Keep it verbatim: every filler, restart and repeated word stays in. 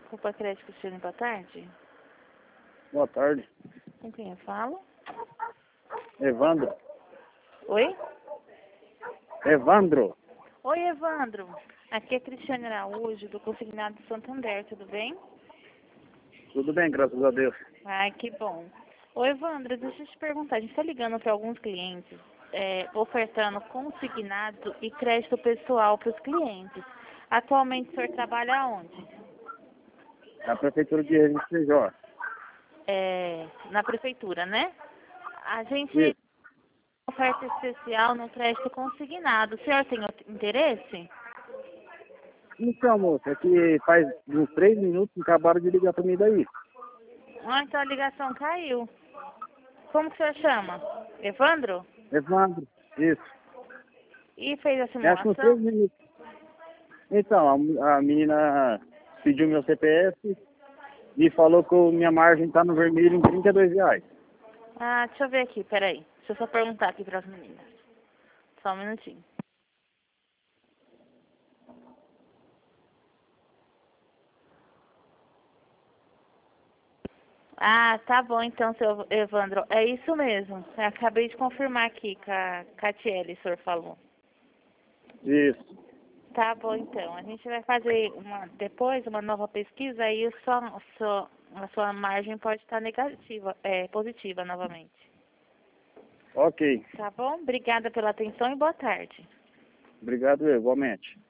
Opa, Crédito Cristiane, boa tarde. Boa tarde. Com quem eu falo? Evandro. Oi? Evandro. Oi, Evandro. Aqui é Cristiane Araújo, do Consignado de Santander, tudo bem? Tudo bem, graças a Deus. Ai, que bom. Ô, Evandro, deixa eu te perguntar. A gente está ligando para alguns clientes, é, ofertando consignado e crédito pessoal para os clientes. Atualmente, o senhor trabalha onde? A Prefeitura de Registro C J. É, na prefeitura, né? A gente Isso. oferta especial no crédito consignado. O senhor tem interesse? Então, moço, é que faz uns três minutos que acabaram de ligar para mim daí. Ah, então a ligação caiu. Como que o senhor chama? Evandro? Evandro. Isso. E fez a Eu acho que uns simulação? três minutos. Então, a, a menina pediu meu C P F e falou que o- minha margem está no vermelho em trinta e dois reais. Ah, deixa eu ver aqui, peraí. Deixa eu só perguntar aqui para as meninas. Só um minutinho. Ah, tá bom então, seu Evandro. É isso mesmo. Eu acabei de confirmar aqui com a Catiele, o senhor falou. Isso. Tá bom então. A gente vai fazer uma, depois uma nova pesquisa e o só, o só, a sua margem pode estar negativa, é, positiva novamente. Ok. Tá bom? Obrigada pela atenção e boa tarde. Obrigado, igualmente.